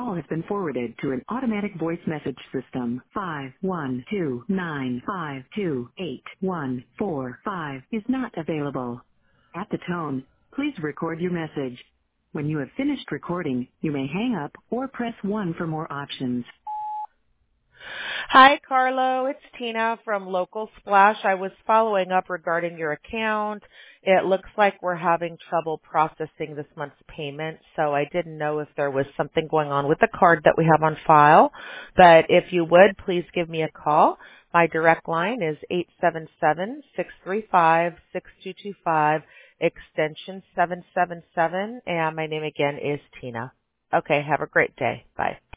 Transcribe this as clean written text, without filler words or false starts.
call has been forwarded to an automatic voice message system. 51295281145 is not available. At the tone, please record your message. When you have finished recording, you may hang up or press 1 for more options. Hi, Carlo. It's Tina from Local Splash. I was following up regarding your account. It looks like we're having trouble processing this month's payment, so I didn't know if there was something going on with the card that we have on file. But if you would, please give me a call. My direct line is 877-635-6225, extension 777, and my name again is Tina. Okay, have a great day. Bye.